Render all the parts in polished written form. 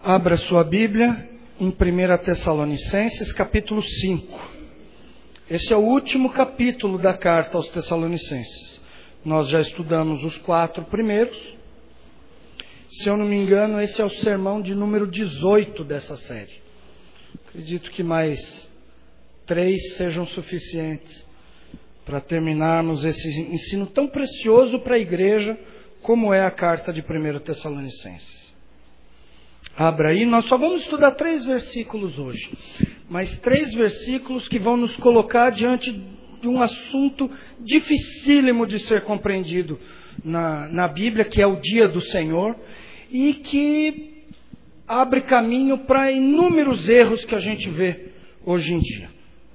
Abra sua Bíblia em 1 Tessalonicenses, capítulo 5. Esse é o último capítulo da carta aos Tessalonicenses. Nós já estudamos os 4 primeiros. Se eu não me engano, esse é o sermão de número 18 dessa série. Acredito que mais 3 sejam suficientes para terminarmos esse ensino tão precioso para a igreja como é a carta de 1 Tessalonicenses. Abra aí, nós só vamos estudar 3 versículos hoje, mas 3 versículos que vão nos colocar diante de um assunto dificílimo de ser compreendido na Bíblia, que é o dia do Senhor, e que abre caminho para inúmeros erros que a gente vê hoje em dia.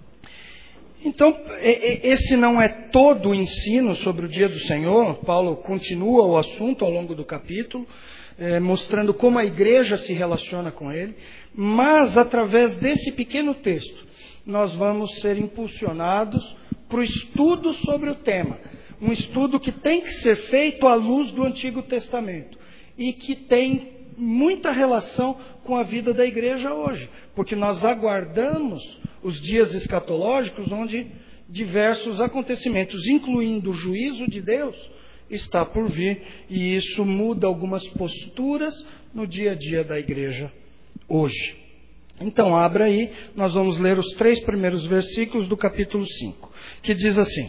Então, esse não é todo o ensino sobre o dia do Senhor. Paulo continua o assunto ao longo do capítulo, mostrando como a igreja se relaciona com ele, mas através desse pequeno texto nós vamos ser impulsionados para o estudo sobre o tema, um estudo que tem que ser feito à luz do Antigo Testamento e que tem muita relação com a vida da igreja hoje, porque nós aguardamos os dias escatológicos onde diversos acontecimentos, incluindo o juízo de Deus, está por vir, e isso muda algumas posturas no dia a dia da igreja hoje. Então, abra aí, nós vamos ler os 3 primeiros versículos do capítulo 5, que diz assim: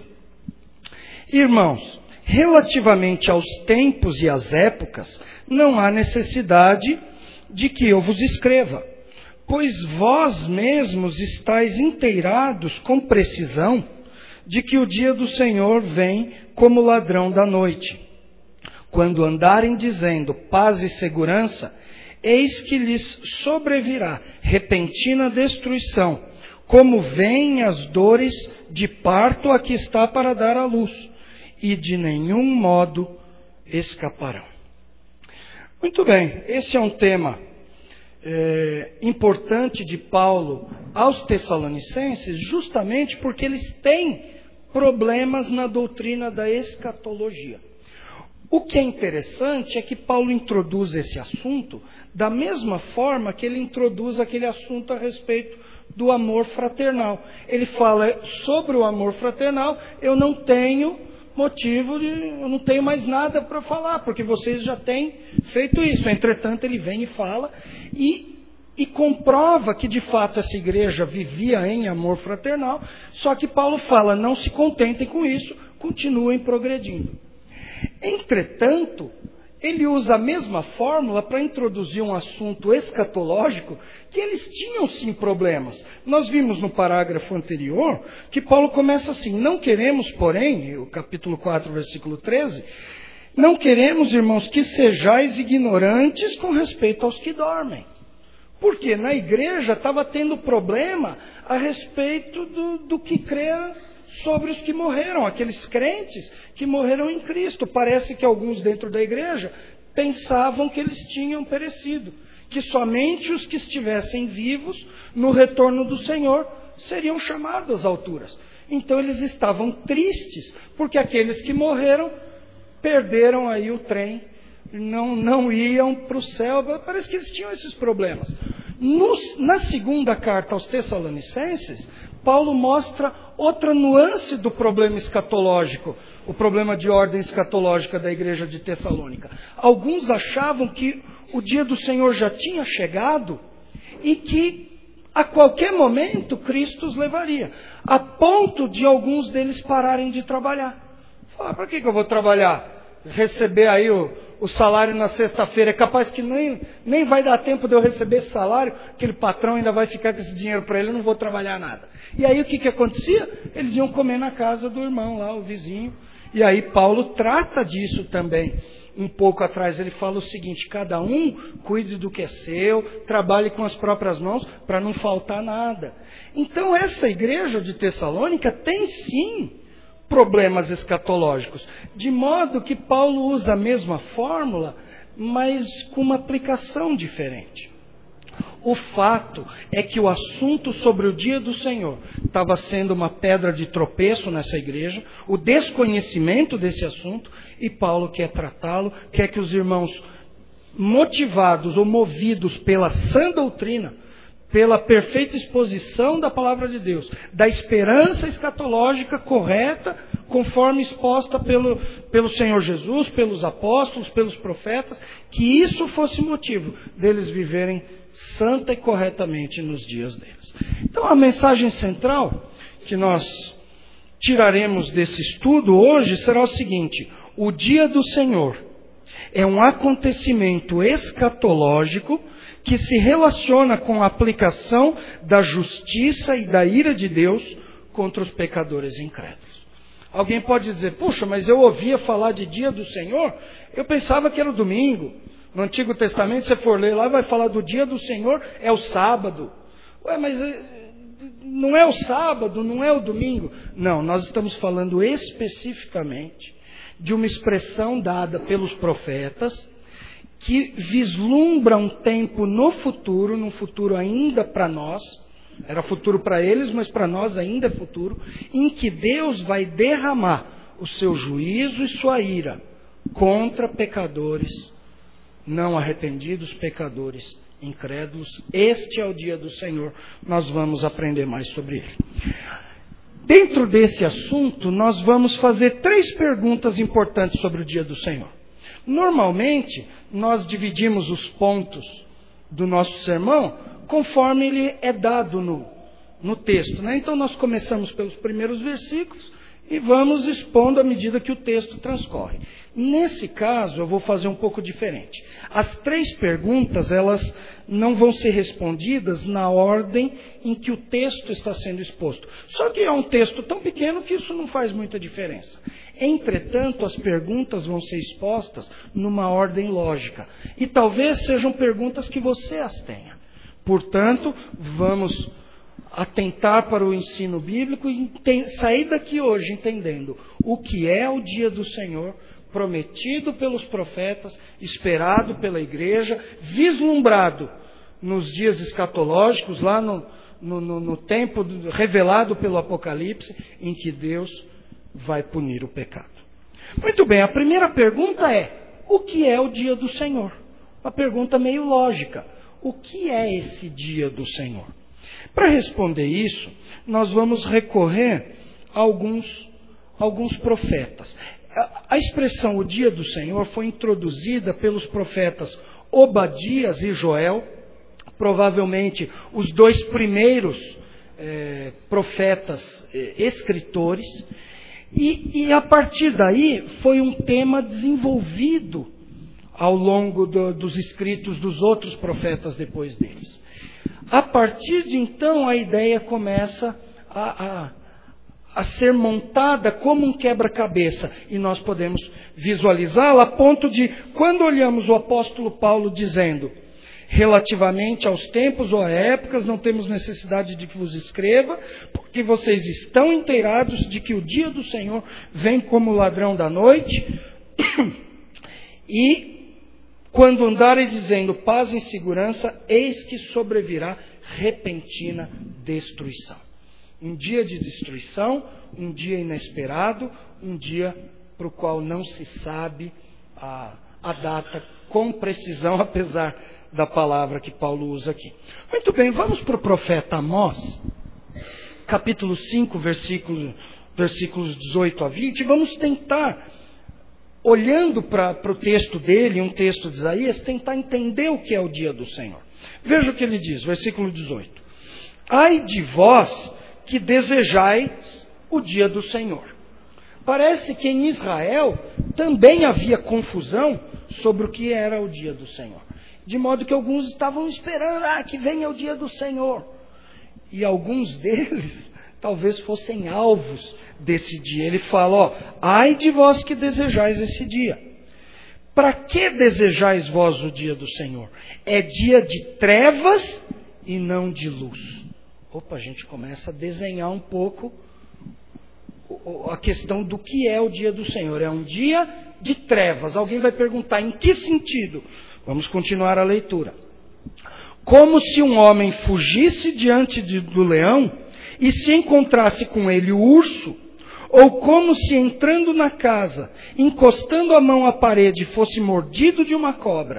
Irmãos, relativamente aos tempos e às épocas, não há necessidade de que eu vos escreva, pois vós mesmos estáis inteirados com precisão de que o dia do Senhor vem como ladrão da noite. Quando andarem dizendo paz e segurança, eis que lhes sobrevirá repentina destruição, como vêm as dores de parto a que está para dar à luz, e de nenhum modo escaparão. Muito bem, esse é um tema importante de Paulo aos Tessalonicenses, justamente porque eles têm problemas na doutrina da escatologia. O que é interessante é que Paulo introduz esse assunto da mesma forma que ele introduz aquele assunto a respeito do amor fraternal. Ele fala sobre o amor fraternal, eu não tenho eu não tenho mais nada para falar, porque vocês já têm feito isso. Entretanto, ele vem e fala e comprova que de fato essa igreja vivia em amor fraternal, só que Paulo fala, não se contentem com isso, continuem progredindo. Entretanto, ele usa a mesma fórmula para introduzir um assunto escatológico que eles tinham sim problemas. Nós vimos no parágrafo anterior que Paulo começa assim: não queremos, porém, o capítulo 4, versículo 13, não queremos, irmãos, que sejais ignorantes com respeito aos que dormem. Porque na igreja estava tendo problema a respeito do que crê sobre os que morreram, aqueles crentes que morreram em Cristo. Parece que alguns dentro da igreja pensavam que eles tinham perecido, que somente os que estivessem vivos no retorno do Senhor seriam chamados às alturas. Então eles estavam tristes, porque aqueles que morreram perderam aí o trem, não iam para o céu. Parece que eles tinham esses problemas. Na segunda carta aos Tessalonicenses, Paulo mostra outra nuance do problema escatológico, o problema de ordem escatológica da igreja de Tessalônica. Alguns achavam que o dia do Senhor já tinha chegado e que a qualquer momento Cristo os levaria, a ponto de alguns deles pararem de trabalhar. Fala, para que eu vou trabalhar? Receber aí o salário na sexta-feira, é capaz que nem vai dar tempo de eu receber esse salário, aquele patrão ainda vai ficar com esse dinheiro para ele, eu não vou trabalhar nada. E aí o que acontecia? Eles iam comer na casa do irmão lá, o vizinho, e aí Paulo trata disso também. Um pouco atrás ele fala o seguinte: cada um cuide do que é seu, trabalhe com as próprias mãos para não faltar nada. Então essa igreja de Tessalônica tem sim problemas escatológicos, de modo que Paulo usa a mesma fórmula, mas com uma aplicação diferente. O fato é que o assunto sobre o dia do Senhor estava sendo uma pedra de tropeço nessa igreja, o desconhecimento desse assunto, e Paulo quer tratá-lo, quer que os irmãos motivados ou movidos pela sã doutrina, pela perfeita exposição da palavra de Deus, da esperança escatológica correta, conforme exposta pelo Senhor Jesus, pelos apóstolos, pelos profetas, que isso fosse motivo deles viverem santa e corretamente nos dias deles. Então a mensagem central que nós tiraremos desse estudo hoje será o seguinte: o dia do Senhor é um acontecimento escatológico que se relaciona com a aplicação da justiça e da ira de Deus contra os pecadores incrédulos. Alguém pode dizer: puxa, mas eu ouvia falar de dia do Senhor, eu pensava que era o domingo. No Antigo Testamento, se você for ler lá, vai falar do dia do Senhor, é o sábado. Ué, mas não é o sábado, não é o domingo. Não, nós estamos falando especificamente de uma expressão dada pelos profetas, que vislumbra um tempo no futuro, num futuro ainda para nós, era futuro para eles, mas para nós ainda é futuro, em que Deus vai derramar o seu juízo e sua ira contra pecadores não arrependidos, pecadores incrédulos. Este é o dia do Senhor, nós vamos aprender mais sobre ele. Dentro desse assunto, nós vamos fazer 3 perguntas importantes sobre o dia do Senhor. Normalmente, nós dividimos os pontos do nosso sermão conforme ele é dado no texto, né? Então, nós começamos pelos primeiros versículos e vamos expondo à medida que o texto transcorre. Nesse caso, eu vou fazer um pouco diferente. As 3 perguntas, elas não vão ser respondidas na ordem em que o texto está sendo exposto. Só que é um texto tão pequeno que isso não faz muita diferença. Entretanto, as perguntas vão ser expostas numa ordem lógica. E talvez sejam perguntas que você as tenha. Portanto, vamos atentar para o ensino bíblico e sair daqui hoje entendendo o que é o dia do Senhor, prometido pelos profetas, esperado pela igreja, vislumbrado nos dias escatológicos, lá no tempo revelado pelo Apocalipse, em que Deus vai punir o pecado. Muito bem, a primeira pergunta é: o que é o dia do Senhor? Uma pergunta meio lógica. O que é esse dia do Senhor? Para responder isso, nós vamos recorrer a alguns profetas. A expressão o dia do Senhor foi introduzida pelos profetas Obadias e Joel, provavelmente os 2 primeiros profetas escritores, e a partir daí foi um tema desenvolvido ao longo dos escritos dos outros profetas depois deles. A partir de então, a ideia começa a ser montada como um quebra-cabeça, e nós podemos visualizá-la a ponto de, quando olhamos o apóstolo Paulo dizendo: relativamente aos tempos ou a épocas, não temos necessidade de que vos escreva, porque vocês estão inteirados de que o dia do Senhor vem como ladrão da noite, e quando andarem dizendo paz e segurança, eis que sobrevirá repentina destruição. Um dia de destruição, um dia inesperado, um dia para o qual não se sabe a data com precisão, apesar da palavra que Paulo usa aqui. Muito bem, vamos para o profeta Amós, capítulo 5, versículos 18 a 20, vamos tentar, olhando para o texto dele, um texto de Isaías, tentar entender o que é o dia do Senhor. Veja o que ele diz, versículo 18. Ai de vós que desejais o dia do Senhor. Parece que em Israel também havia confusão sobre o que era o dia do Senhor. De modo que alguns estavam esperando, que venha o dia do Senhor. E alguns deles talvez fossem alvos desse dia. Ele fala, ai de vós que desejais esse dia. Para que desejais vós o dia do Senhor? É dia de trevas e não de luz. A gente começa a desenhar um pouco a questão do que é o dia do Senhor. É um dia de trevas. Alguém vai perguntar, em que sentido? Vamos continuar a leitura. Como se um homem fugisse diante do leão e se encontrasse com ele o urso, ou como se entrando na casa, encostando a mão à parede, fosse mordido de uma cobra.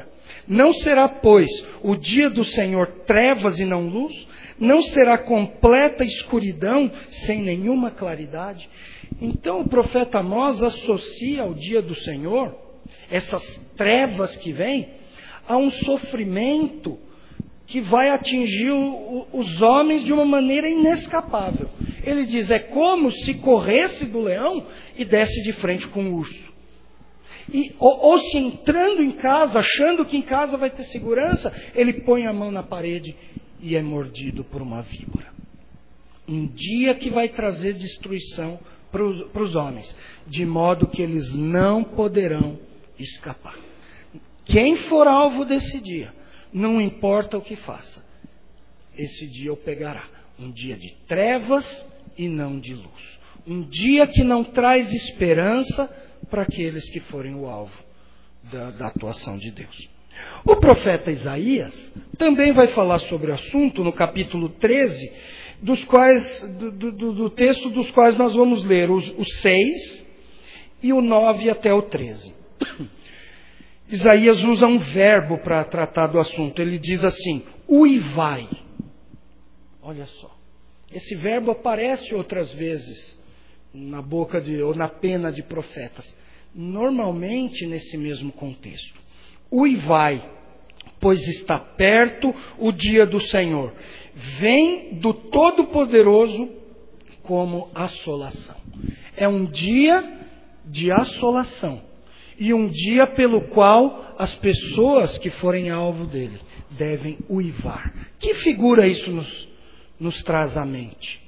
Não será, pois, o dia do Senhor trevas e não luz? Não será completa escuridão sem nenhuma claridade? Então o profeta Amós associa ao dia do Senhor, essas trevas que vêm, a um sofrimento que vai atingir os homens de uma maneira inescapável. Ele diz, é como se corresse do leão e desse de frente com o urso. Ou se entrando em casa, achando que em casa vai ter segurança, ele põe a mão na parede e é mordido por uma víbora. Um dia que vai trazer destruição para os homens, de modo que eles não poderão escapar. Quem for alvo desse dia, não importa o que faça, esse dia o pegará. Um dia de trevas e não de luz. Um dia que não traz esperança para aqueles que forem o alvo da atuação de Deus. O profeta Isaías também vai falar sobre o assunto no capítulo 13, do texto dos quais nós vamos ler os 6 e o 9 até o 13. Isaías usa um verbo para tratar do assunto. Ele diz assim, uivai. Olha só. Esse verbo aparece outras vezes na boca ou na pena de profetas. Normalmente nesse mesmo contexto. Uivai, pois está perto o dia do Senhor. Vem do Todo-Poderoso como assolação. É um dia de assolação. E um dia pelo qual as pessoas que forem alvo dele devem uivar. Que figura isso nos traz à mente?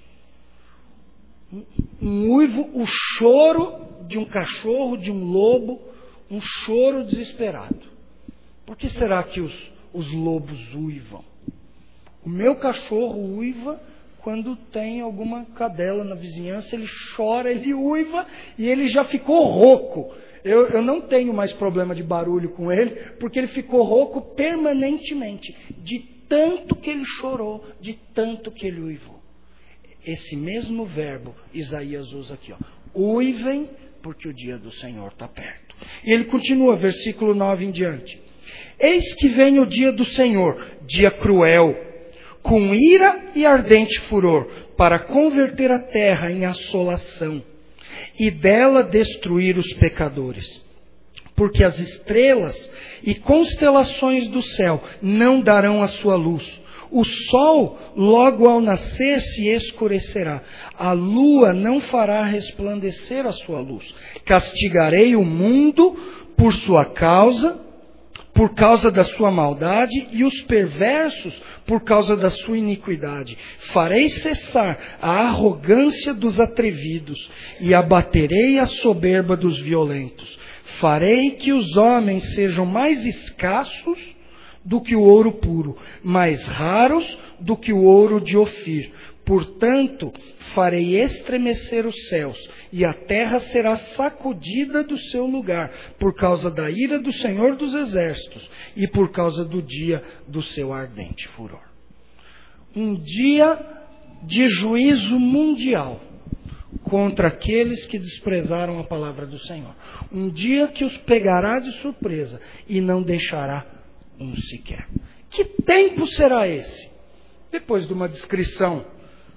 Um uivo, o choro de um cachorro, de um lobo, um choro desesperado. Por que será que os lobos uivam? O meu cachorro uiva quando tem alguma cadela na vizinhança, ele chora, ele uiva e ele já ficou rouco. Eu não tenho mais problema de barulho com ele, porque ele ficou rouco permanentemente, de tanto que ele chorou, de tanto que ele uivou. Esse mesmo verbo Isaías usa aqui, ó. Uivem, porque o dia do Senhor está perto. E ele continua, versículo 9 em diante. Eis que vem o dia do Senhor, dia cruel, com ira e ardente furor, para converter a terra em assolação, e dela destruir os pecadores. Porque as estrelas e constelações do céu não darão a sua luz. O sol, logo ao nascer, se escurecerá. A lua não fará resplandecer a sua luz. Castigarei o mundo por sua causa, por causa da sua maldade, e os perversos por causa da sua iniquidade. Farei cessar a arrogância dos atrevidos e abaterei a soberba dos violentos. Farei que os homens sejam mais escassos do que o ouro puro, mais raros do que o ouro de Ofir. Portanto, farei estremecer os céus, e a terra será sacudida do seu lugar, por causa da ira do Senhor dos Exércitos, e por causa do dia do seu ardente furor. Um dia de juízo mundial contra aqueles que desprezaram a palavra do Senhor. Um dia que os pegará de surpresa, e não deixará um sequer. Que tempo será esse? Depois de uma descrição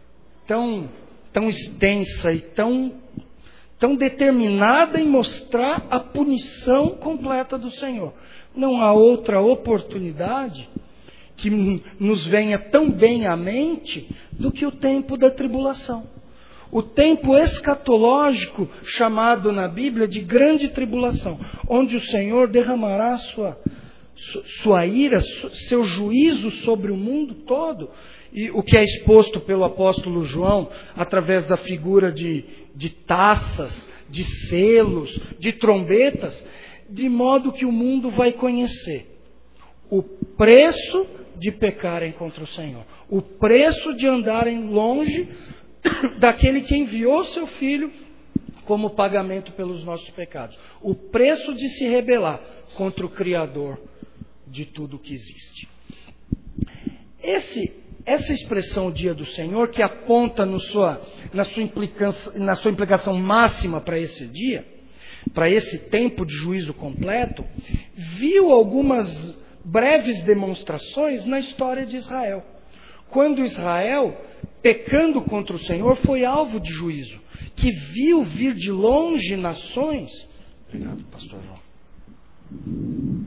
tão extensa e tão determinada em mostrar a punição completa do Senhor. Não há outra oportunidade que nos venha tão bem à mente do que o tempo da tribulação. O tempo escatológico, chamado na Bíblia de grande tribulação, onde o Senhor derramará sua ira, seu juízo sobre o mundo todo. E o que é exposto pelo apóstolo João, através da figura de taças, de selos, de trombetas, de modo que o mundo vai conhecer o preço de pecarem contra o Senhor, o preço de andarem longe daquele que enviou seu Filho como pagamento pelos nossos pecados, o preço de se rebelar contra o Criador de tudo que existe. Essa expressão dia do Senhor, que aponta na sua implicação máxima para esse dia, para esse tempo de juízo completo, viu algumas breves demonstrações na história de Israel. Quando Israel, pecando contra o Senhor, foi alvo de juízo, que viu vir de longe nações. Obrigado, pastor João.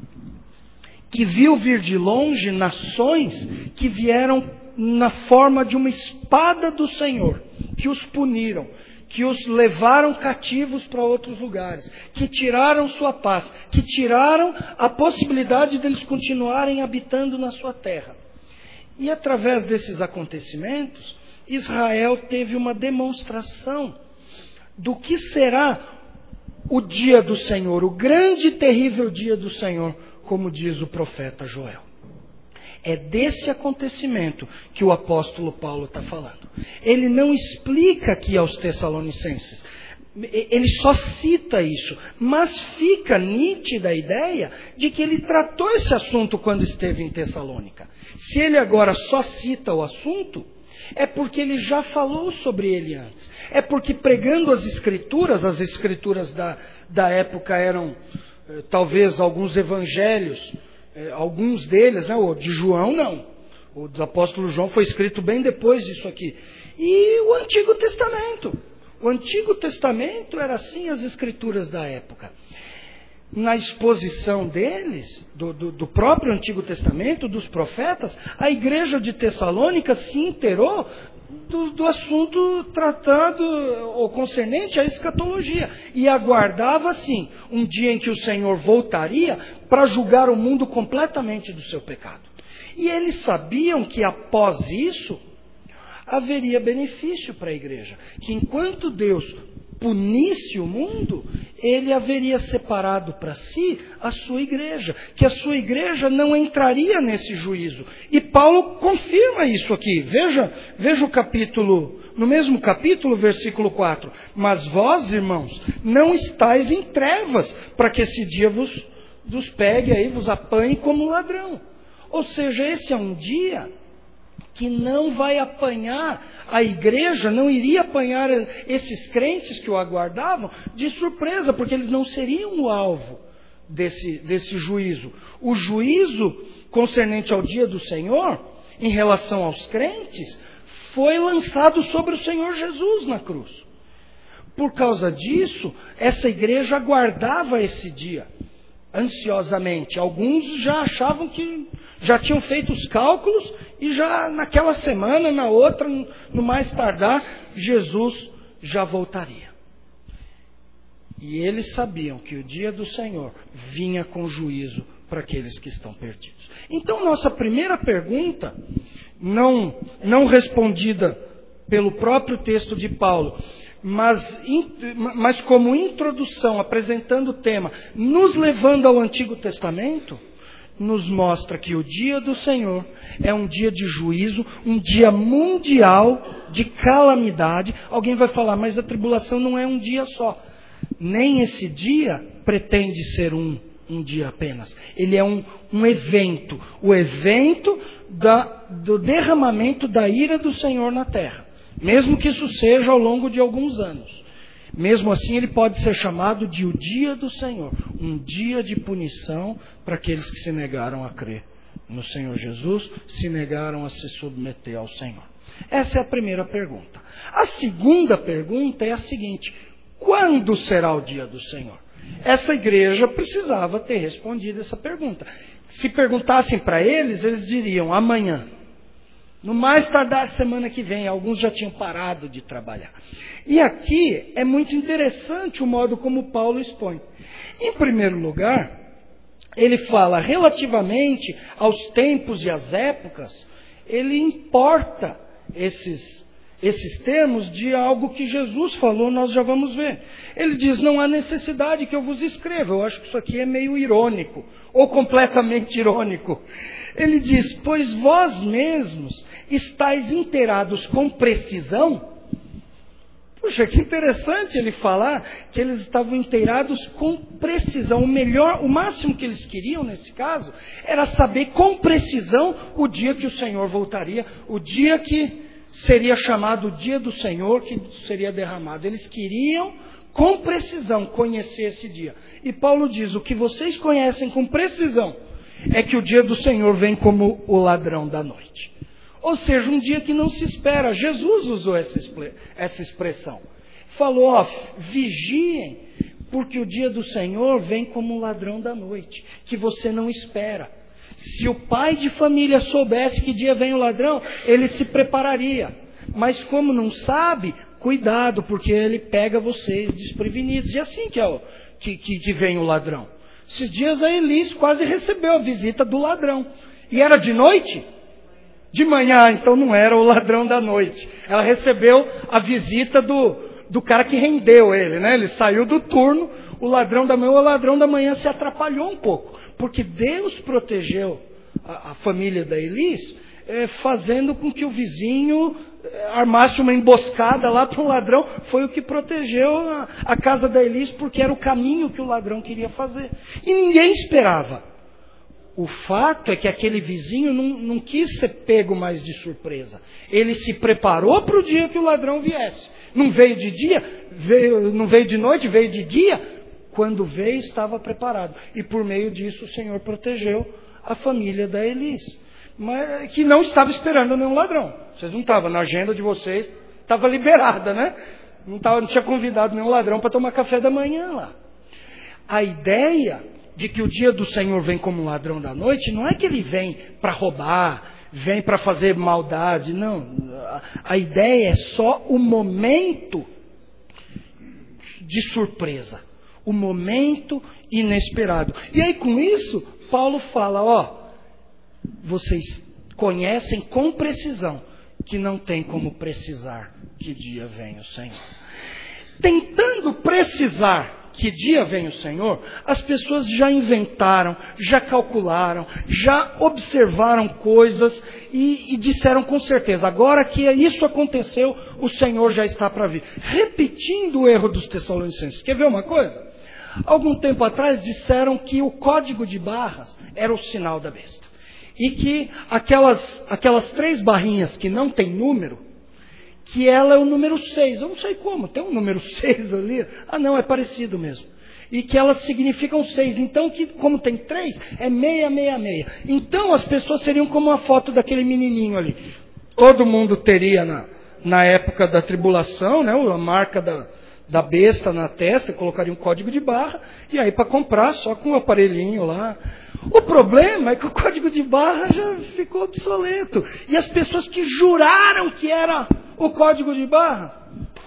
Que viu vir de longe nações que vieram na forma de uma espada do Senhor, que os puniram, que os levaram cativos para outros lugares, que tiraram sua paz, que tiraram a possibilidade deles continuarem habitando na sua terra. E através desses acontecimentos, Israel teve uma demonstração do que será o dia do Senhor, o grande e terrível dia do Senhor, como diz o profeta Joel. É desse acontecimento que o apóstolo Paulo está falando. Ele não explica aqui aos Tessalonicenses, ele só cita isso, mas fica nítida a ideia de que ele tratou esse assunto quando esteve em Tessalônica. Se ele agora só cita o assunto, é porque ele já falou sobre ele antes. É porque pregando as escrituras da época eram talvez alguns evangelhos, alguns deles, né? O de João não. O do apóstolo João foi escrito bem depois disso aqui. E o Antigo Testamento. O Antigo Testamento era assim as escrituras da época. Na exposição deles, do próprio Antigo Testamento, dos profetas, a igreja de Tessalônica se inteirou do assunto tratado ou concernente à escatologia. E aguardava, assim, um dia em que o Senhor voltaria para julgar o mundo completamente do seu pecado. E eles sabiam que após isso haveria benefício para a igreja. Que enquanto Deus punisse o mundo, ele haveria separado para si a sua igreja, que a sua igreja não entraria nesse juízo. E Paulo confirma isso aqui. Veja o capítulo, no mesmo capítulo, versículo 4. Mas vós, irmãos, não estáis em trevas, para que esse dia vos pegue aí, vos apanhe como ladrão. Ou seja, esse é um dia que não vai apanhar a igreja, não iria apanhar esses crentes que o aguardavam de surpresa, porque eles não seriam o alvo desse juízo. O juízo concernente ao dia do Senhor, em relação aos crentes, foi lançado sobre o Senhor Jesus na cruz. Por causa disso, essa igreja aguardava esse dia ansiosamente. Alguns já achavam que já tinham feito os cálculos e já naquela semana, na outra, no mais tardar, Jesus já voltaria. E eles sabiam que o dia do Senhor vinha com juízo para aqueles que estão perdidos. Então, nossa primeira pergunta, não respondida pelo próprio texto de Paulo, mas como introdução, apresentando o tema, nos levando ao Antigo Testamento, nos mostra que o dia do Senhor é um dia de juízo, um dia mundial de calamidade. Alguém vai falar, mas a tribulação não é um dia só. Nem esse dia pretende ser um dia apenas. Ele é um evento. O evento do derramamento da ira do Senhor na terra. Mesmo que isso seja ao longo de alguns anos. Mesmo assim, ele pode ser chamado de o dia do Senhor. Um dia de punição para aqueles que se negaram a crer no Senhor Jesus, se negaram a se submeter ao Senhor. Essa é a primeira pergunta. A segunda pergunta é a seguinte: quando será o dia do Senhor? Essa igreja precisava ter respondido essa pergunta. Se perguntassem para eles, eles diriam amanhã. No mais tardar semana que vem. Alguns já tinham parado de trabalhar. E aqui é muito interessante o modo como Paulo expõe. Em primeiro lugar, ele fala relativamente aos tempos e às épocas, ele importa esses termos de algo que Jesus falou, nós já vamos ver. Ele diz, não há necessidade que eu vos escreva. Eu acho que isso aqui é meio irônico, ou completamente irônico. Ele diz, pois vós mesmos estáis inteirados com precisão. Puxa, que interessante ele falar que eles estavam inteirados com precisão. O máximo que eles queriam nesse caso, era saber com precisão o dia que o Senhor voltaria, o dia que seria chamado o dia do Senhor, que seria derramado. Eles queriam com precisão conhecer esse dia. E Paulo diz, o que vocês conhecem com precisão é que o dia do Senhor vem como o ladrão da noite. Ou seja, um dia que não se espera. Jesus usou essa expressão. Falou, vigiem, porque o dia do Senhor vem como um ladrão da noite, que você não espera. Se o pai de família soubesse que dia vem o ladrão, ele se prepararia. Mas como não sabe, cuidado, porque ele pega vocês desprevenidos. E assim que vem o ladrão. Esses dias a Elis quase recebeu a visita do ladrão. E era de noite? De manhã, então não era o ladrão da noite. Ela recebeu a visita do cara que rendeu ele, né? Ele saiu do turno, o ladrão da manhã se atrapalhou um pouco. Porque Deus protegeu a família da Elis, fazendo com que o vizinho armasse uma emboscada lá para o ladrão. Foi o que protegeu a casa da Elis, porque era o caminho que o ladrão queria fazer. E ninguém esperava. O fato é que aquele vizinho não quis ser pego mais de surpresa. Ele se preparou para o dia que o ladrão viesse. Não veio de dia, não veio de noite, veio de dia. Quando veio, estava preparado. E por meio disso o Senhor protegeu a família da Elis. Mas que não estava esperando nenhum ladrão. Vocês não estavam, na agenda de vocês, estava liberada, né? Não tinha convidado nenhum ladrão para tomar café da manhã lá. A ideia de que o dia do Senhor vem como um ladrão da noite, não é que ele vem para roubar, vem para fazer maldade, não. A ideia é só o momento de surpresa, o momento inesperado. E aí com isso, Paulo fala, vocês conhecem com precisão que não tem como precisar que dia vem o Senhor. Tentando precisar que dia vem o Senhor, as pessoas já inventaram, já calcularam, já observaram coisas e disseram com certeza, agora que isso aconteceu, o Senhor já está para vir. Repetindo o erro dos Tessalonicenses. Quer ver uma coisa? Algum tempo atrás disseram que o código de barras era o sinal da besta. E que aquelas 3 barrinhas que não tem número, que ela é o número 6. Eu não sei como, tem um número 6 ali. Não, é parecido mesmo. E que elas significam 6. Então, como tem 3, é 666. Então, as pessoas seriam como a foto daquele menininho ali. Todo mundo teria, na época da tribulação, né, a marca da besta na testa, colocaria um código de barra. E aí, para comprar, só com o aparelhinho lá. O problema é que o código de barra já ficou obsoleto. E as pessoas que juraram que era o código de barra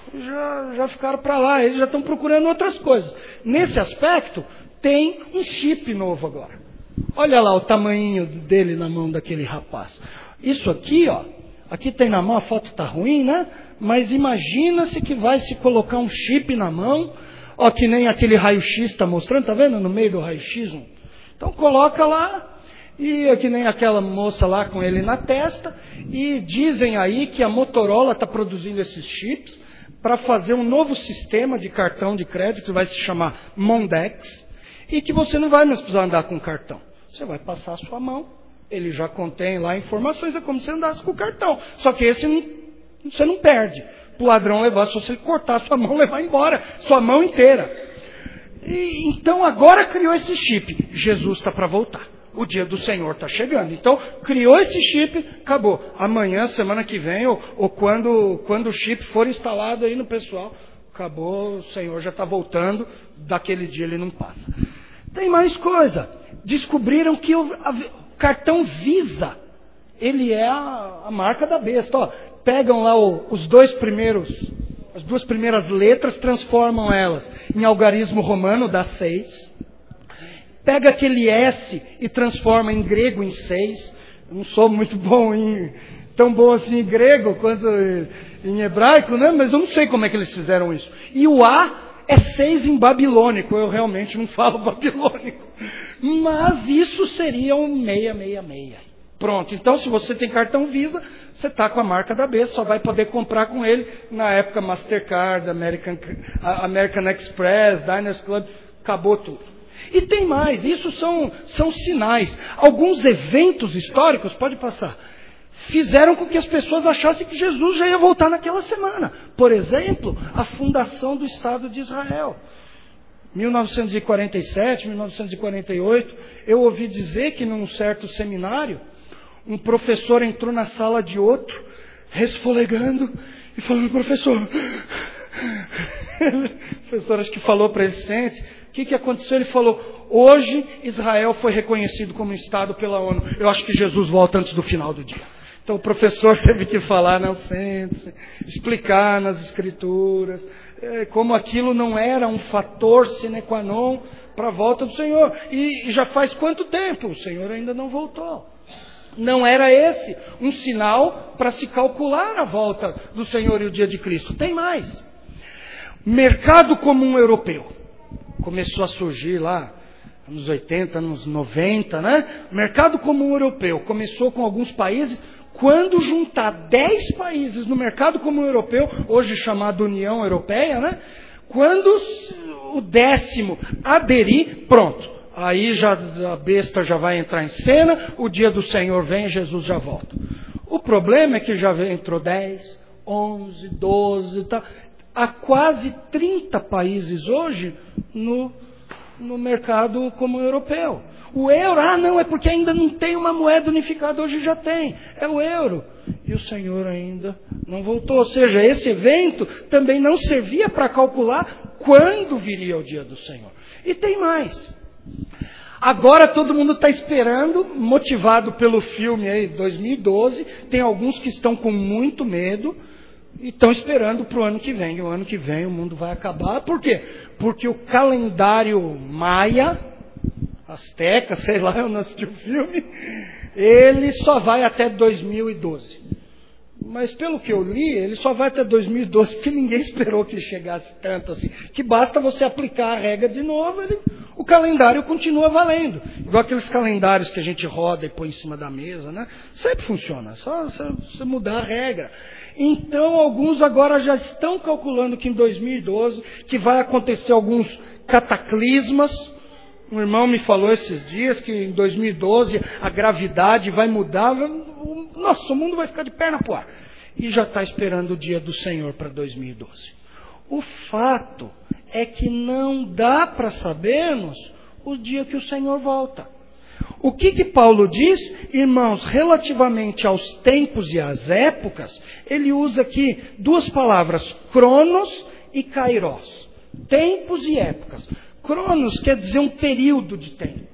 já ficaram para lá. Eles já estão procurando outras coisas. Nesse aspecto, tem um chip novo agora. Olha lá o tamanho dele na mão daquele rapaz. Isso aqui, aqui tem na mão, a foto está ruim, né? Mas imagina-se que vai se colocar um chip na mão, que nem aquele raio-x está mostrando, tá vendo? No meio do raio-x, Então coloca lá, e é que nem aquela moça lá com ele na testa, e dizem aí que a Motorola está produzindo esses chips para fazer um novo sistema de cartão de crédito que vai se chamar Mondex, e que você não vai mais precisar andar com cartão. Você vai passar a sua mão, ele já contém lá informações, é como se andasse com o cartão. Só que esse você não perde. Para o ladrão levar, se você cortar a sua mão, levar embora, sua mão inteira. Então agora criou esse chip. Jesus está para voltar. O dia do Senhor está chegando. Então criou esse chip, acabou. Amanhã, semana que vem, ou quando o chip for instalado aí no pessoal, acabou, o Senhor já está voltando, daquele dia ele não passa. Tem mais coisa. Descobriram que o cartão Visa, ele é a marca da besta. Pegam lá as 2 primeiras letras, transformam elas em algarismo romano, dá 6. Pega aquele S e transforma em grego em 6. Eu não sou muito bom tão bom assim em grego quanto em hebraico, né? Mas eu não sei como é que eles fizeram isso. E o A é 6 em babilônico. Eu realmente não falo babilônico. Mas isso seria um 666. Pronto, então se você tem cartão Visa, você está com a marca da besta, só vai poder comprar com ele na época Mastercard, American Express, Diners Club, acabou tudo. E tem mais, isso são sinais. Alguns eventos históricos, pode passar, fizeram com que as pessoas achassem que Jesus já ia voltar naquela semana. Por exemplo, a fundação do Estado de Israel. 1947, 1948, eu ouvi dizer que num certo seminário, um professor entrou na sala de outro, resfolegando e falando: professor, o professor acho que falou para ele: sente, o que aconteceu? Ele falou: hoje Israel foi reconhecido como Estado pela ONU, eu acho que Jesus volta antes do final do dia. Então o professor teve que falar: não, sente-se, explicar nas escrituras, como aquilo não era um fator sine qua non para a volta do Senhor. E já faz quanto tempo? O Senhor ainda não voltou. Não era esse um sinal para se calcular a volta do Senhor e o dia de Cristo. Tem mais. Mercado comum europeu. Começou a surgir lá, anos 80, anos 90, né? Mercado comum europeu. Começou com alguns países. Quando juntar 10 países no mercado comum europeu, hoje chamado União Europeia, né? Quando o 10º aderir, pronto. Aí já a besta já vai entrar em cena, o dia do Senhor vem e Jesus já volta. O problema é que já entrou 10, 11, 12 e tal. Há quase 30 países hoje no mercado comum europeu. O euro, não, é porque ainda não tem uma moeda unificada, hoje já tem, é o euro. E o Senhor ainda não voltou. Ou seja, esse evento também não servia para calcular quando viria o dia do Senhor. E tem mais. Agora todo mundo está esperando, motivado pelo filme aí, 2012, tem alguns que estão com muito medo e estão esperando para o ano que vem. O ano que vem o mundo vai acabar. Por quê? Porque o calendário maia, asteca, sei lá, eu não assisti o filme, ele só vai até 2012. Mas pelo que eu li, ele só vai até 2012, porque ninguém esperou que chegasse tanto assim. Que basta você aplicar a regra de novo, o calendário continua valendo. Igual aqueles calendários que a gente roda e põe em cima da mesa, né? Sempre funciona, só você mudar a regra. Então alguns agora já estão calculando que em 2012, que vai acontecer alguns cataclismas. Um irmão me falou esses dias que em 2012 a gravidade vai mudar. Nossa, o mundo vai ficar de perna pro ar. E já está esperando o dia do Senhor para 2012. O fato é que não dá para sabermos o dia que o Senhor volta. O que Paulo diz, irmãos, relativamente aos tempos e às épocas? Ele usa aqui duas palavras, cronos e kairos. Tempos e épocas. Cronos quer dizer um período de tempo,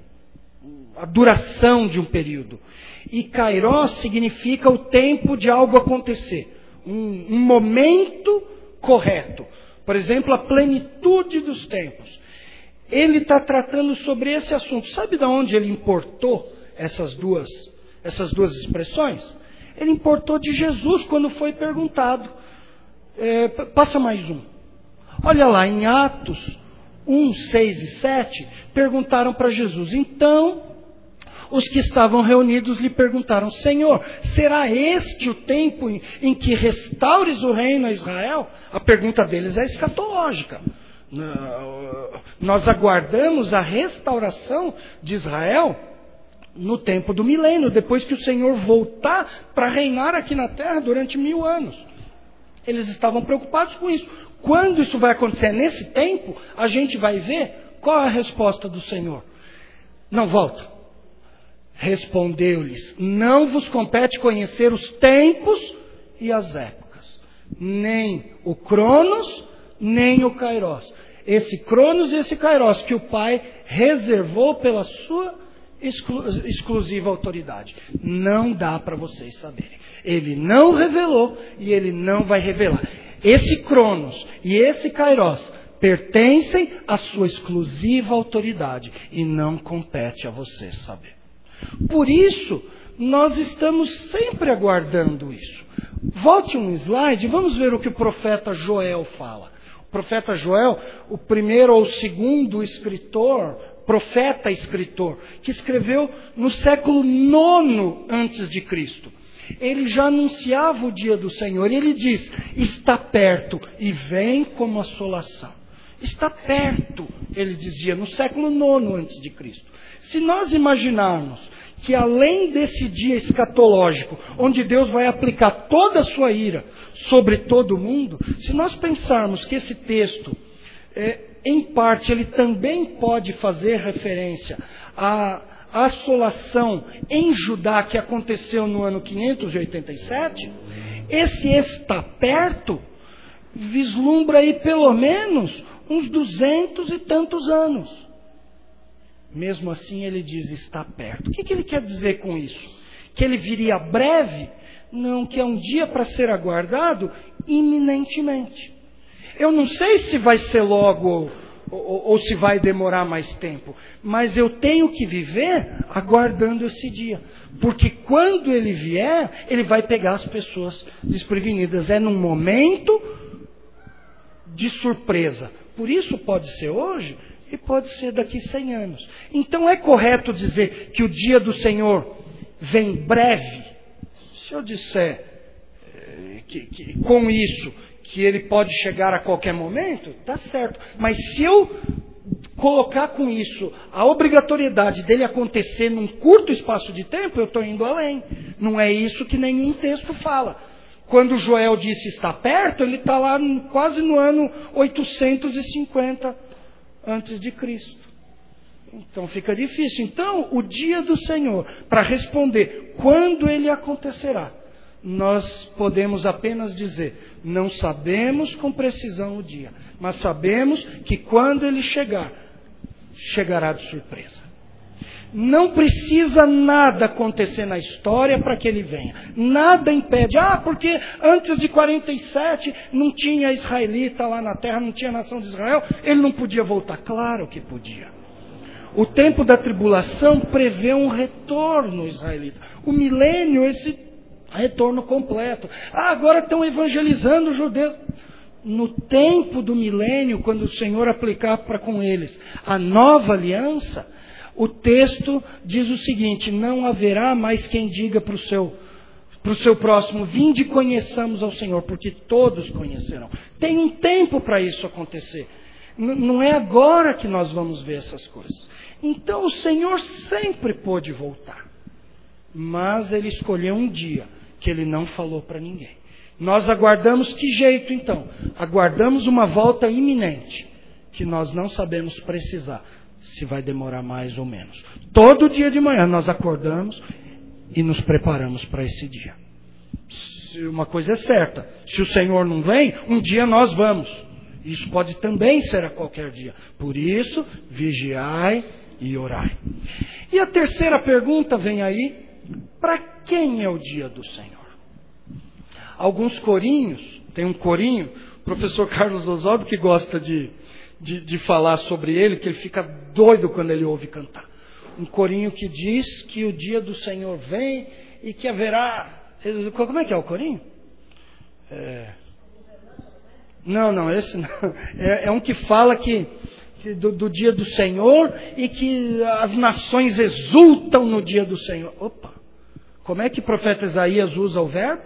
a duração de um período. E kairos significa o tempo de algo acontecer, um momento correto. Por exemplo, a plenitude dos tempos. Ele está tratando sobre esse assunto. Sabe de onde ele importou essas duas expressões? Ele importou de Jesus quando foi perguntado. Passa mais um. Olha lá, em Atos 1, 6 e 7, perguntaram para Jesus. Então, os que estavam reunidos lhe perguntaram: Senhor, será este o tempo em que restaures o reino a Israel? A pergunta deles é escatológica. Nós aguardamos a restauração de Israel no tempo do milênio, depois que o Senhor voltar para reinar aqui na terra durante 1000 anos. Eles estavam preocupados com isso. Quando isso vai acontecer nesse tempo, a gente vai ver qual é a resposta do Senhor. Não volta. Respondeu-lhes: não vos compete conhecer os tempos e as épocas, nem o Cronos, nem o Kairos. Esse Cronos e esse Kairos que o Pai reservou pela sua exclusiva autoridade. Não dá para vocês saberem. Ele não revelou e ele não vai revelar. Esse Cronos e esse Kairos pertencem à sua exclusiva autoridade e não compete a vocês saber. Por isso, nós estamos sempre aguardando isso. Volte um slide, vamos ver o que o profeta Joel fala. O profeta Joel, o primeiro ou o segundo escritor, profeta escritor, que escreveu no século IX antes de Cristo. Ele já anunciava o dia do Senhor. E ele diz: está perto e vem como assolação. Está perto, ele dizia, no século IX antes de Cristo. Se nós imaginarmos que além desse dia escatológico, onde Deus vai aplicar toda a sua ira sobre todo o mundo, se nós pensarmos que esse texto em parte, ele também pode fazer referência à assolação em Judá que aconteceu no ano 587, esse está perto vislumbra aí pelo menos uns 200 e tantos anos. Mesmo assim ele diz está perto. O que ele quer dizer com isso? Que ele viria breve? Não, que é um dia para ser aguardado iminentemente. Eu não sei se vai ser logo ou se vai demorar mais tempo, mas eu tenho que viver aguardando esse dia. Porque quando ele vier, ele vai pegar as pessoas desprevenidas. É num momento de surpresa. Por isso pode ser hoje e pode ser daqui 100 anos. Então é correto dizer que o dia do Senhor vem breve? Se eu disser que com isso que ele pode chegar a qualquer momento, está certo. Mas se eu colocar com isso a obrigatoriedade dele acontecer num curto espaço de tempo, eu estou indo além. Não é isso que nenhum texto fala. Quando Joel disse está perto, ele está lá quase no ano 850 antes de Cristo. Então fica difícil. Então, o dia do Senhor, para responder quando ele acontecerá, nós podemos apenas dizer, não sabemos com precisão o dia, mas sabemos que quando ele chegar, chegará de surpresa. Não precisa nada acontecer na história para que ele venha. Nada impede. Porque antes de 47 não tinha israelita lá na terra, não tinha nação de Israel, ele não podia voltar. Claro que podia. O tempo da tribulação prevê um retorno israelita. O milênio, esse retorno completo. Agora estão evangelizando os judeus. No tempo do milênio, quando o Senhor aplicar para com eles a nova aliança, o texto diz o seguinte: não haverá mais quem diga para o seu próximo, vinde e conheçamos ao Senhor, porque todos conhecerão. Tem um tempo para isso acontecer. Não é agora que nós vamos ver essas coisas. Então o Senhor sempre pôde voltar, mas ele escolheu um dia que ele não falou para ninguém. Nós aguardamos que jeito então? Aguardamos uma volta iminente, que nós não sabemos precisar se vai demorar mais ou menos. Todo dia de manhã nós acordamos e nos preparamos para esse dia. Uma coisa é certa, se o Senhor não vem, um dia nós vamos. Isso pode também ser a qualquer dia. Por isso, vigiai e orai. E a terceira pergunta vem aí: para quem é o dia do Senhor? Alguns corinhos, tem um corinho, o professor Carlos Oswaldo que gosta de falar sobre ele, que ele fica doido quando ele ouve cantar. Um corinho que diz que o dia do Senhor vem e que haverá... Como é que é o corinho? Não, esse não. É um que fala do dia do Senhor e que as nações exultam no dia do Senhor. Opa! Como é que o profeta Isaías usa o verbo?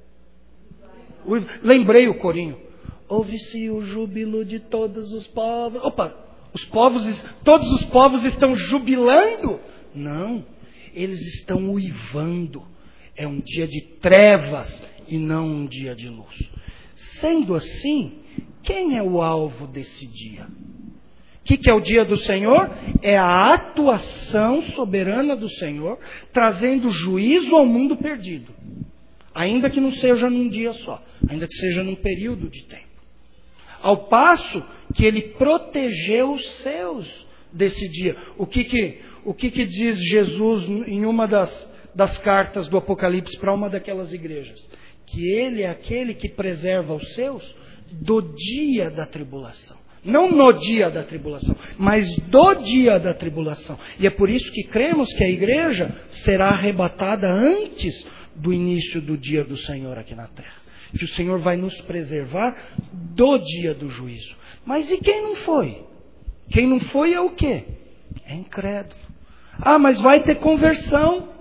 Lembrei o corinho. Ouve-se o júbilo de todos os povos. Opa! Todos os povos estão jubilando? Não, eles estão uivando. É um dia de trevas e não um dia de luz. Sendo assim, quem é o alvo desse dia? O que é o dia do Senhor? É a atuação soberana do Senhor, trazendo juízo ao mundo perdido. Ainda que não seja num dia só, ainda que seja num período de tempo. Ao passo que ele protegeu os seus desse dia. O que diz Jesus em uma das cartas do Apocalipse para uma daquelas igrejas? Que ele é aquele que preserva os seus do dia da tribulação. Não no dia da tribulação, mas do dia da tribulação. E é por isso que cremos que a igreja será arrebatada antes do início do dia do Senhor aqui na terra. Que o Senhor vai nos preservar do dia do juízo. Mas e quem não foi? Quem não foi é o quê? É incrédulo. Mas vai ter conversão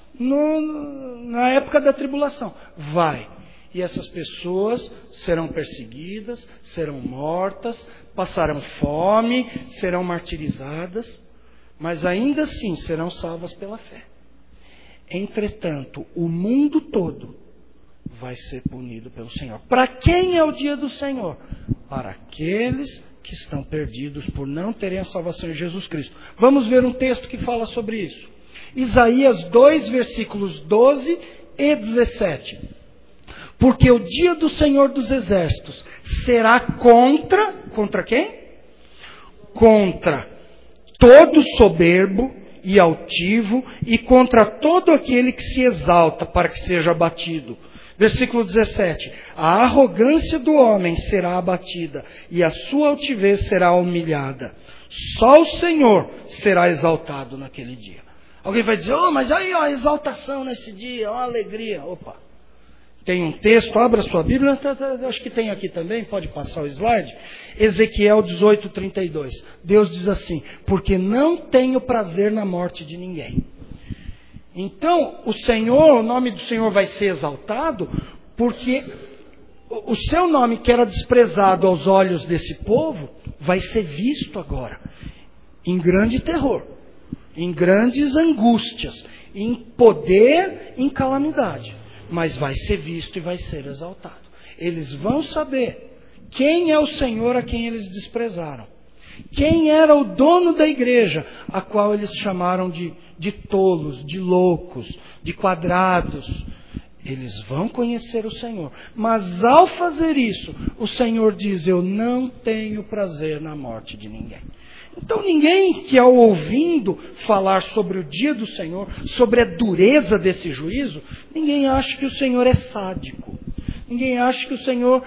na época da tribulação. Vai. E essas pessoas serão perseguidas, serão mortas, passarão fome, serão martirizadas, mas ainda assim serão salvas pela fé. Entretanto, o mundo todo vai ser punido pelo Senhor. Para quem é o dia do Senhor? Para aqueles que estão perdidos por não terem a salvação em Jesus Cristo. Vamos ver um texto que fala sobre isso. Isaías 2, versículos 12 e 17. Porque o dia do Senhor dos Exércitos será contra quem? Contra todo soberbo e altivo e contra todo aquele que se exalta para que seja abatido. Versículo 17. A arrogância do homem será abatida e a sua altivez será humilhada. Só o Senhor será exaltado naquele dia. Alguém vai dizer, mas aí a exaltação nesse dia, uma alegria. Opa, tem um texto, abra sua Bíblia, acho que tem aqui também, pode passar o slide. Ezequiel 18:32. Deus diz assim, porque não tenho prazer na morte de ninguém. Então, o nome do Senhor vai ser exaltado, porque o seu nome que era desprezado aos olhos desse povo, vai ser visto agora, em grande terror, em grandes angústias, em poder, em calamidade. Mas vai ser visto e vai ser exaltado. Eles vão saber quem é o Senhor a quem eles desprezaram. Quem era o dono da igreja, a qual eles chamaram de tolos, de loucos, de quadrados. Eles vão conhecer o Senhor. Mas ao fazer isso, o Senhor diz, eu não tenho prazer na morte de ninguém. Então ninguém que ao ouvindo falar sobre o dia do Senhor, sobre a dureza desse juízo, ninguém acha que o Senhor é sádico. Ninguém acha que o Senhor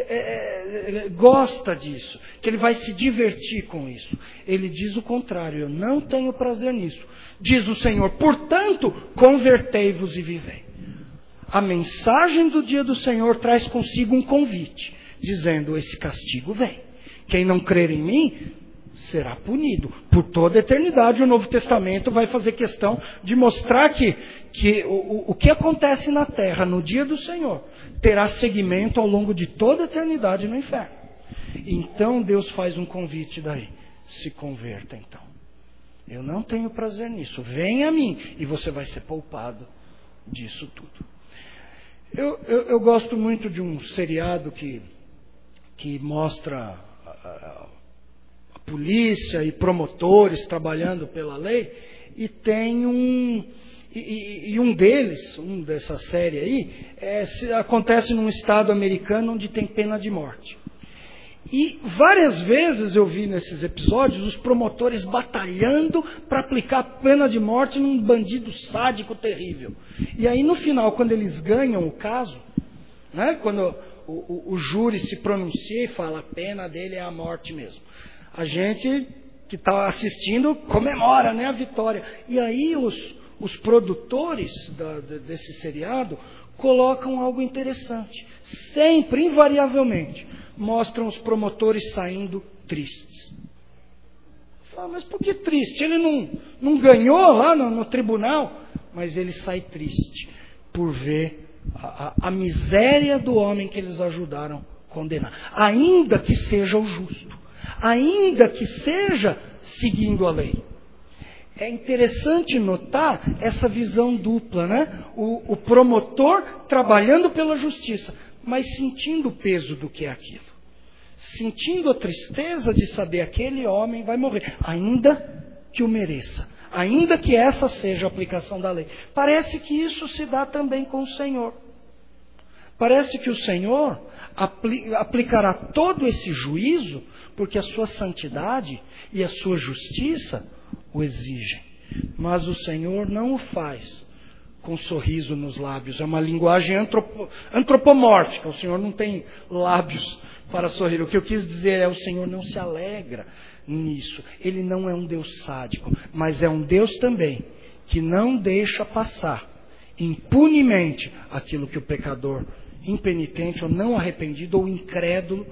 gosta disso, que Ele vai se divertir com isso. Ele diz o contrário, eu não tenho prazer nisso. Diz o Senhor, portanto, convertei-vos e vivei. A mensagem do dia do Senhor traz consigo um convite, dizendo, esse castigo vem. Quem não crer em mim, será punido. Por toda a eternidade, o Novo Testamento vai fazer questão de mostrar que o que acontece na terra no dia do Senhor terá seguimento ao longo de toda a eternidade no inferno. Então Deus faz um convite daí. Se converta então. Eu não tenho prazer nisso. Venha a mim e você vai ser poupado disso tudo. Eu gosto muito de um seriado que mostra a polícia e promotores trabalhando pela lei, e tem um dessa série aí, acontece num estado americano onde tem pena de morte. E várias vezes eu vi nesses episódios os promotores batalhando para aplicar pena de morte num bandido sádico terrível. E aí no final, quando eles ganham o caso, né, quando o júri se pronuncia e fala a pena dele é a morte mesmo, a gente que está assistindo comemora, né, a vitória. E aí os produtores desse seriado colocam algo interessante. Sempre, invariavelmente, mostram os promotores saindo tristes. Mas por que triste? Ele não ganhou lá no tribunal, mas ele sai triste por ver a miséria do homem que eles ajudaram a condenar. Ainda que seja o justo, ainda que seja seguindo a lei. É interessante notar essa visão dupla, né? O promotor trabalhando pela justiça, mas sentindo o peso do que é aquilo. Sentindo a tristeza de saber que aquele homem vai morrer, ainda que o mereça. Ainda que essa seja a aplicação da lei. Parece que isso se dá também com o Senhor. Parece que o Senhor aplicará todo esse juízo, porque a sua santidade e a sua justiça o exigem. Mas o Senhor não o faz com um sorriso nos lábios. É uma linguagem antropomórfica. O Senhor não tem lábios para sorrir. O que eu quis dizer é, o Senhor não se alegra nisso. Ele não é um Deus sádico, mas é um Deus também que não deixa passar impunemente aquilo que o pecador impenitente ou não arrependido ou incrédulo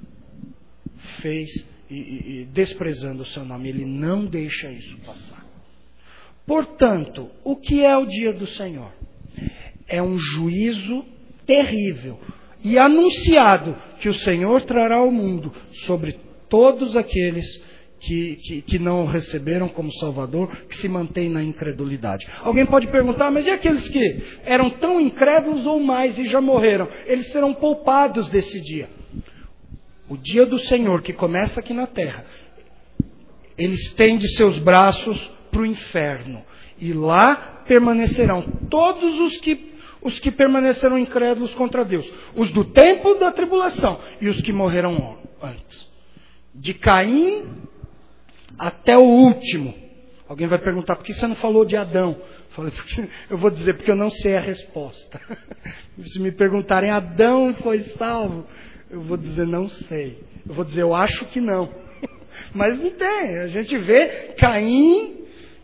fez e desprezando o seu nome. Ele não deixa isso passar. Portanto, o que é o dia do Senhor? É um juízo terrível e anunciado que o Senhor trará ao mundo sobre todos aqueles que não o receberam como Salvador, que se mantêm na incredulidade. Alguém pode perguntar, mas e aqueles que eram tão incrédulos ou mais e já morreram? Eles serão poupados desse dia. O dia do Senhor, que começa aqui na terra, Ele estende seus braços para o inferno. E lá permanecerão todos os que permaneceram incrédulos contra Deus. Os do tempo da tribulação e os que morreram antes. De Caim até o último. Alguém vai perguntar, por que você não falou de Adão? Eu vou dizer, porque eu não sei a resposta. Se me perguntarem, Adão foi salvo? Eu vou dizer, não sei. Eu vou dizer, eu acho que não. Mas não tem. A gente vê Caim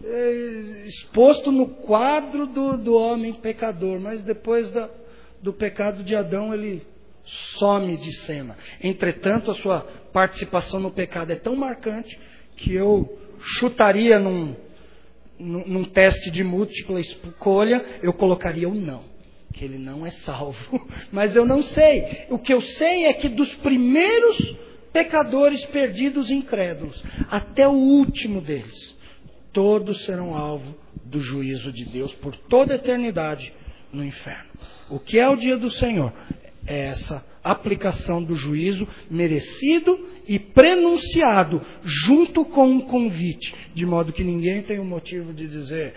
exposto no quadro do homem pecador. Mas depois do pecado de Adão, ele some de cena. Entretanto, a sua participação no pecado é tão marcante que eu chutaria num teste de múltipla escolha, eu colocaria o não, que ele não é salvo. Mas eu não sei. O que eu sei é que dos primeiros pecadores perdidos e incrédulos, até o último deles, todos serão alvo do juízo de Deus por toda a eternidade no inferno. O que é o dia do Senhor? É essa aplicação do juízo merecido e prenunciado junto com um convite, de modo que ninguém tem o motivo de dizer,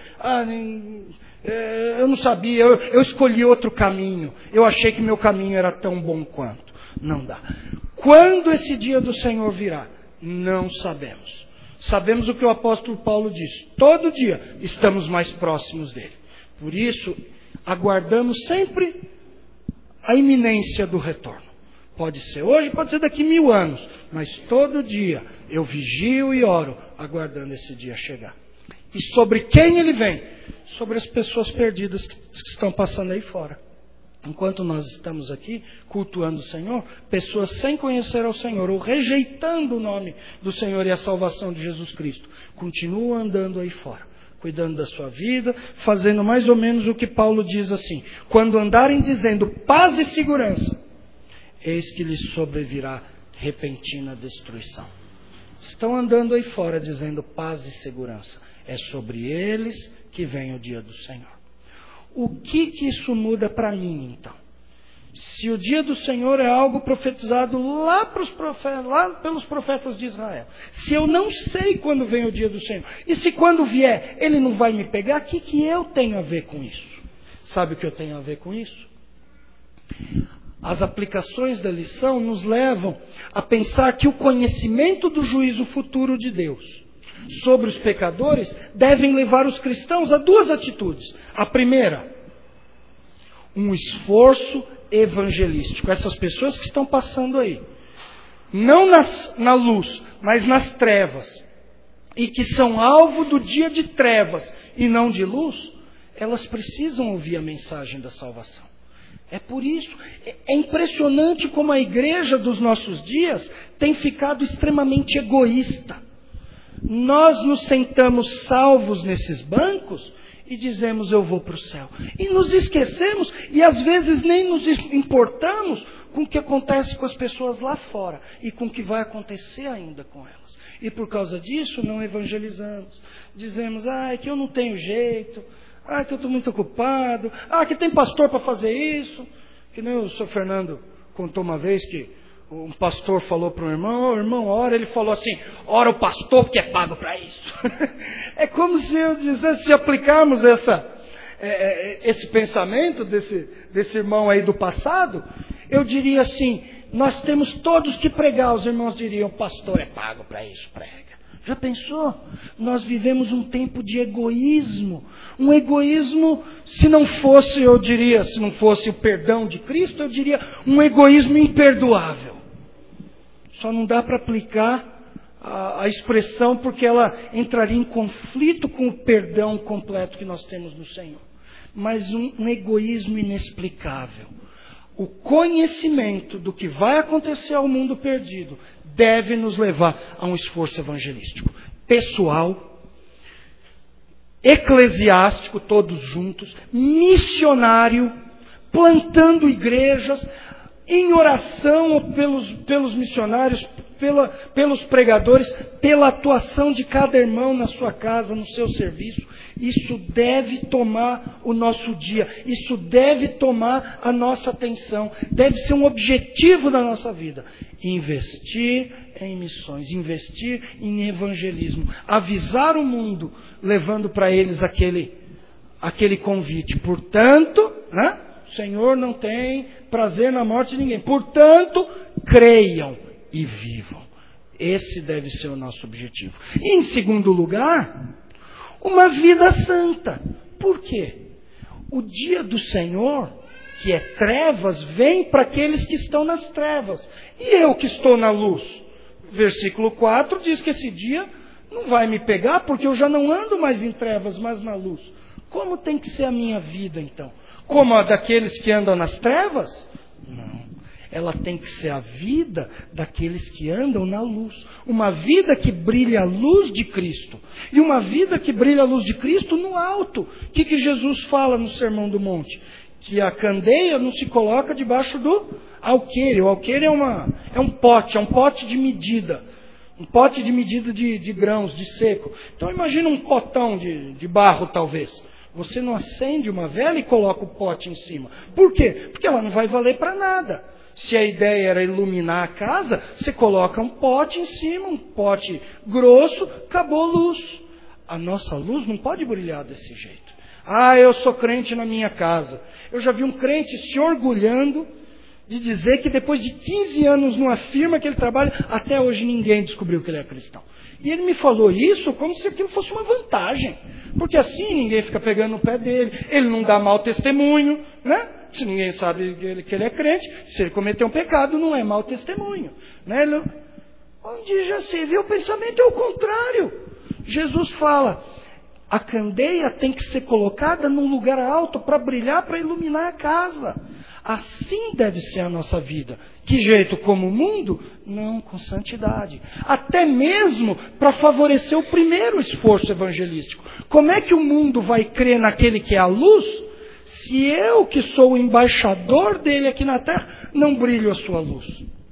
eu não sabia, eu escolhi outro caminho, eu achei que meu caminho era tão bom quanto. Não dá. Quando esse dia do Senhor virá? Não sabemos. Sabemos o que o apóstolo Paulo diz. Todo dia estamos mais próximos dele. Por isso, aguardamos sempre a iminência do retorno. Pode ser hoje, pode ser daqui 1000 anos. Mas todo dia eu vigio e oro, aguardando esse dia chegar. E sobre quem ele vem? Sobre as pessoas perdidas que estão passando aí fora. Enquanto nós estamos aqui cultuando o Senhor, pessoas sem conhecer ao Senhor ou rejeitando o nome do Senhor e a salvação de Jesus Cristo, continuam andando aí fora, cuidando da sua vida, fazendo mais ou menos o que Paulo diz assim: quando andarem dizendo paz e segurança, eis que lhes sobrevirá repentina destruição. Estão andando aí fora dizendo paz e segurança. É sobre eles que vem o dia do Senhor. O que isso muda para mim, então? Se o dia do Senhor é algo profetizado lá pelos profetas de Israel, se eu não sei quando vem o dia do Senhor, e se quando vier ele não vai me pegar, o que eu tenho a ver com isso? Sabe o que eu tenho a ver com isso? As aplicações da lição nos levam a pensar que o conhecimento do juízo futuro de Deus sobre os pecadores devem levar os cristãos a duas atitudes. A primeira, um esforço evangelístico. Essas pessoas que estão passando aí, não na luz, mas nas trevas, e que são alvo do dia de trevas e não de luz, elas precisam ouvir a mensagem da salvação. É por isso, é impressionante como a igreja dos nossos dias tem ficado extremamente egoísta. Nós nos sentamos salvos nesses bancos e dizemos eu vou para o céu. E nos esquecemos e às vezes nem nos importamos com o que acontece com as pessoas lá fora e com o que vai acontecer ainda com elas. E por causa disso não evangelizamos. Dizemos, que eu não tenho jeito, que eu estou muito ocupado, que tem pastor para fazer isso. Que nem o Sr. Fernando contou uma vez que um pastor falou para um irmão, irmão, ora, ele falou assim, ora o pastor que é pago para isso. É como se eu dissesse, se aplicarmos esse pensamento desse irmão aí do passado, eu diria assim, nós temos todos que pregar. Os irmãos diriam, pastor é pago para isso, prega. Já pensou? Nós vivemos um tempo de egoísmo. Um egoísmo, se não fosse o perdão de Cristo, eu diria um egoísmo imperdoável. Só não dá para aplicar a expressão porque ela entraria em conflito com o perdão completo que nós temos no Senhor. Mas um egoísmo inexplicável. O conhecimento do que vai acontecer ao mundo perdido deve nos levar a um esforço evangelístico, pessoal, eclesiástico, todos juntos, missionário, plantando igrejas, em oração pelos missionários, pelos pregadores, pela atuação de cada irmão na sua casa, no seu serviço. Isso deve tomar o nosso dia, isso deve tomar a nossa atenção, deve ser um objetivo da nossa vida. Investir em missões, investir em evangelismo, avisar o mundo, levando para eles aquele convite. Portanto, o Senhor não tem prazer na morte de ninguém. Portanto, creiam e vivam. Esse deve ser o nosso objetivo. E em segundo lugar, uma vida santa. Por quê? O dia do Senhor, que é trevas, vem para aqueles que estão nas trevas. E eu que estou na luz? Versículo 4 diz que esse dia não vai me pegar, porque eu já não ando mais em trevas, mas na luz. Como tem que ser a minha vida, então? Como a daqueles que andam nas trevas? Não. Ela tem que ser a vida daqueles que andam na luz. Uma vida que brilha a luz de Cristo. E uma vida que brilha a luz de Cristo no alto. O que Jesus fala no Sermão do Monte? Que a candeia não se coloca debaixo do alqueire. O alqueire é um pote de medida. Um pote de medida de grãos, de seco. Então imagina um potão de barro, talvez. Você não acende uma vela e coloca o pote em cima. Por quê? Porque ela não vai valer para nada. Se a ideia era iluminar a casa, você coloca um pote em cima, um pote grosso, acabou a luz. A nossa luz não pode brilhar desse jeito. Eu sou crente na minha casa. Eu já vi um crente se orgulhando de dizer que depois de 15 anos numa firma que ele trabalha, até hoje ninguém descobriu que ele é cristão. E ele me falou isso como se aquilo fosse uma vantagem. Porque assim ninguém fica pegando no pé dele, ele não dá mau testemunho, né? Se ninguém sabe que ele é crente, se ele cometer um pecado, não é mau testemunho. Né? Onde já se viu, o pensamento é o contrário. Jesus fala, a candeia tem que ser colocada num lugar alto para brilhar, para iluminar a casa. Assim deve ser a nossa vida. Que jeito? Como o mundo? Não, com santidade. Até mesmo para favorecer o primeiro esforço evangelístico. Como é que o mundo vai crer naquele que é a luz, se eu, que sou o embaixador dele aqui na terra, não brilho a sua luz?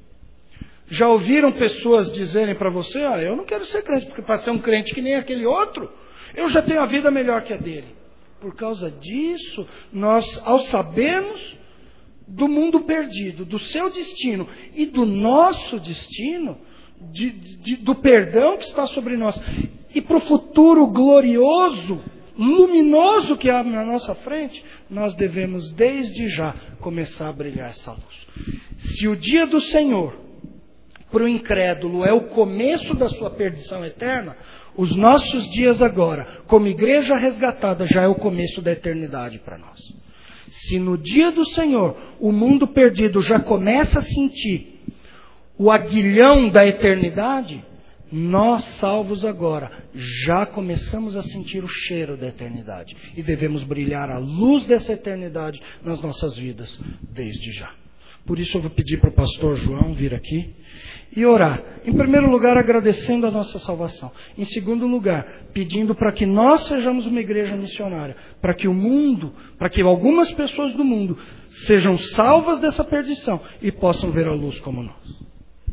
Já ouviram pessoas dizerem para você, eu não quero ser crente, porque para ser um crente que nem aquele outro, eu já tenho a vida melhor que a dele. Por causa disso, nós, ao sabermos do mundo perdido, do seu destino e do nosso destino, do perdão que está sobre nós, e para o futuro glorioso, luminoso que há na nossa frente, nós devemos desde já começar a brilhar essa luz. Se o dia do Senhor, para o incrédulo, é o começo da sua perdição eterna, os nossos dias agora, como igreja resgatada, já é o começo da eternidade para nós. Se no dia do Senhor o mundo perdido já começa a sentir o aguilhão da eternidade, nós, salvos agora, já começamos a sentir o cheiro da eternidade. E devemos brilhar a luz dessa eternidade nas nossas vidas, desde já. Por isso eu vou pedir para o pastor João vir aqui e orar. Em primeiro lugar, agradecendo a nossa salvação. Em segundo lugar, pedindo para que nós sejamos uma igreja missionária. Para que o mundo, para que algumas pessoas do mundo sejam salvas dessa perdição e possam ver a luz como nós.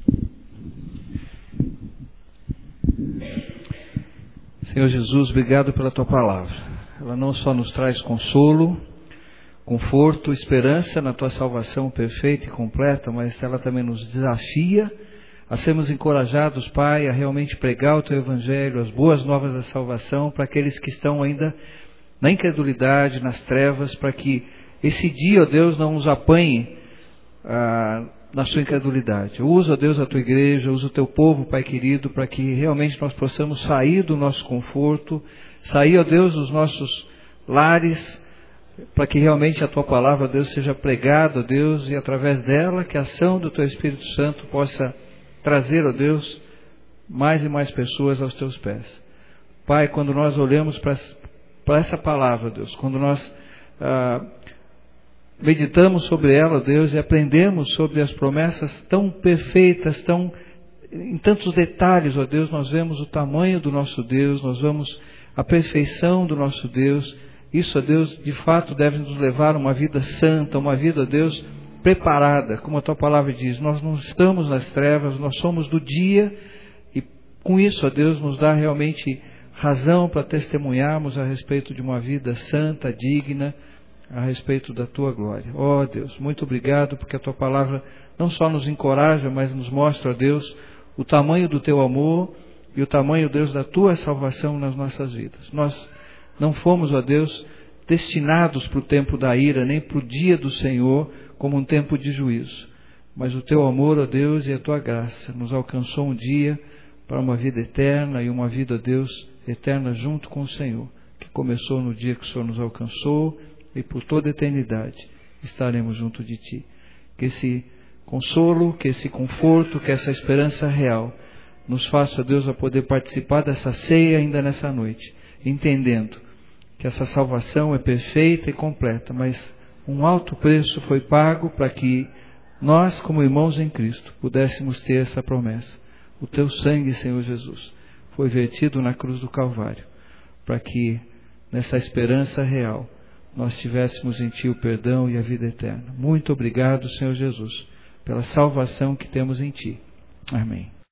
Senhor Jesus, obrigado pela Tua palavra. Ela não só nos traz consolo, conforto, esperança na Tua salvação perfeita e completa, mas ela também nos desafia a sermos encorajados, Pai, a realmente pregar o Teu Evangelho, as boas novas da salvação para aqueles que estão ainda na incredulidade, nas trevas, para que esse dia, ó Deus, não nos apanhe na sua incredulidade. Usa, ó Deus, a Tua igreja, usa o Teu povo, Pai querido, para que realmente nós possamos sair do nosso conforto, sair, ó Deus, dos nossos lares, para que realmente a Tua palavra, ó Deus, seja pregada, ó Deus, e através dela que a ação do Teu Espírito Santo possa trazer, ó Deus, mais e mais pessoas aos Teus pés. Pai, quando nós olhamos para essa palavra, Deus, quando nós meditamos sobre ela, Deus, e aprendemos sobre as promessas tão perfeitas, em tantos detalhes, ó Deus, nós vemos o tamanho do nosso Deus, nós vemos a perfeição do nosso Deus. Isso, ó Deus, de fato deve nos levar a uma vida santa, uma vida, ó Deus, preparada, como a tua palavra diz. Nós não estamos nas trevas, nós somos do dia, e com isso, ó Deus, nos dá realmente razão para testemunharmos a respeito de uma vida santa, digna, a respeito da tua glória. Ó Deus, muito obrigado, porque a tua palavra não só nos encoraja, mas nos mostra, ó Deus, o tamanho do teu amor e o tamanho, Deus, da tua salvação nas nossas vidas. Nós não fomos, ó Deus, destinados para o tempo da ira, nem para o dia do Senhor, como um tempo de juízo. Mas o teu amor, ó Deus, e a tua graça nos alcançou um dia para uma vida eterna, e uma vida, ó Deus, eterna junto com o Senhor, que começou no dia que o Senhor nos alcançou, e por toda a eternidade estaremos junto de ti. Que esse consolo, que esse conforto, que essa esperança real nos faça, ó Deus, a poder participar dessa ceia ainda nessa noite, entendendo que essa salvação é perfeita e completa, mas um alto preço foi pago para que nós, como irmãos em Cristo, pudéssemos ter essa promessa. O teu sangue, Senhor Jesus, foi vertido na cruz do Calvário, para que nessa esperança real nós tivéssemos em ti o perdão e a vida eterna. Muito obrigado, Senhor Jesus, pela salvação que temos em ti. Amém.